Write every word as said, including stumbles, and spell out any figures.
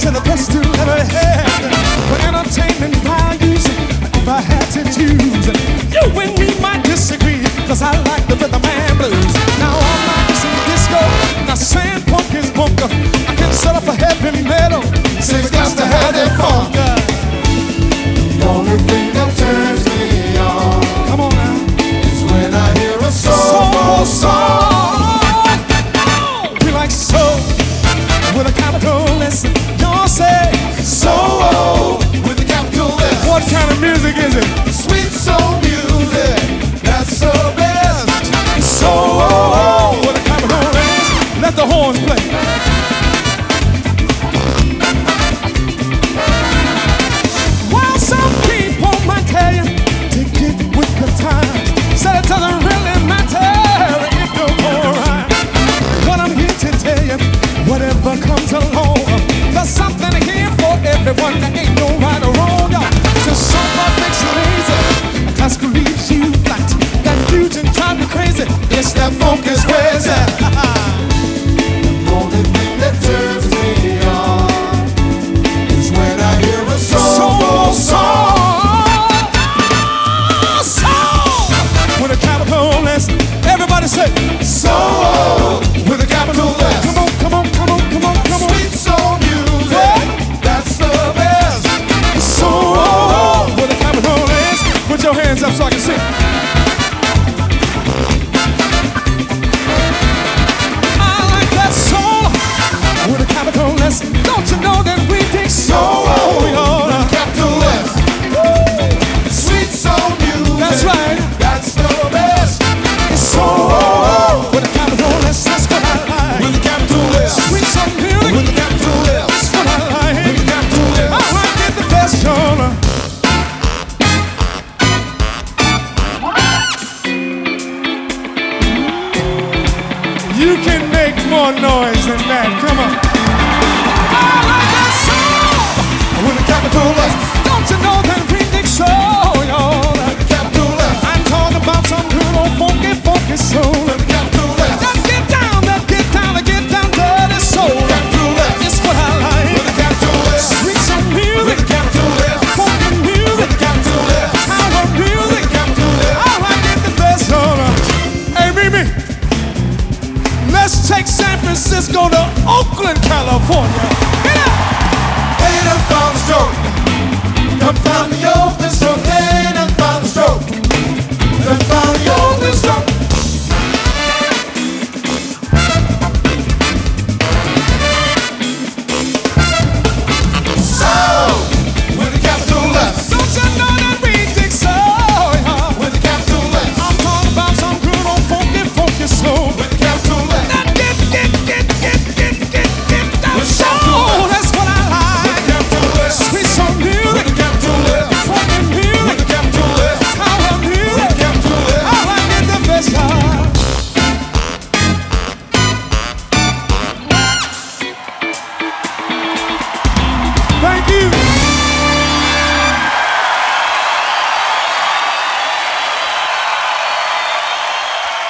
to the best you ever had. For entertainment values, if I had to choose, you and me might disagree, cause I like the rhythm and blues. Now all night is in disco, now sand punk is bunker. I can set up a heavy metal, so it's got to have that funk. The only thing that turns me on, Come on now, is when I hear a soul soul song. song. We like soul with a capital S. Y'all say Soul with a capital S. what kind of music is it? Sweet soul music, that's the best. Soul with a capital S. Let the horns play. While some people might tell you to get with the times, said it doesn't really matter if you're alright. But I'm here to tell you, whatever comes along, there's something here for everyone. There ain't no right or wrong. So someone makes you lazy, classical leaves you flat. That fusion drives you crazy. It's that funk is crazy. The only thing that turns me on is when I hear a soul Soul song. song, soul with a capital S. Everybody say Soul with a capital S. come on, come on, come on, come on, come on. Sweet soul music, that's the best. Soul with a capital S. Put your hands up so I can see. I like that soul with a capital S. Don't you know that we dig soul? Soul with a capital S. Sweet soul music, That's right. that's the best. Soul with a capital S. That's what I like. With a capital S. Sweet soul music. With a capital S. That's what I like. With a capital S. I like it the best, y'all. You can make more noise than that. Come on. I like that soul With a capital S. Don't you know that we dig soul, y'all? With a capital S. I'm talking about some good old funky, funky soul. With a capital S. Let's get down, let's get down, let's get down, dirty soul. Capital S. It's what I like. With a capital S. Sweet soul music, With a capital S. funky music, With a capital S. power music. With a capital S. I like it the best, y'all. Hey, Mimi, let's take San Francisco to Oakland, California. Get up! Ain't a found stroke. Come found the open stroke. Ain't a found stroke. Come found the open stroke. Soul with a capital S. Don't you know that we dig soul, y'all? With a capital S. I'm talking about some good old funky, funky soul. With a capital S. That get, get, get, get, get, get, get down With a soul. capital S. That's what I With a like. capital S. Sweet soul With music, a capital S. funky music, With a capital S. power With a music. capital S. I like it the best, y'all. Thank you.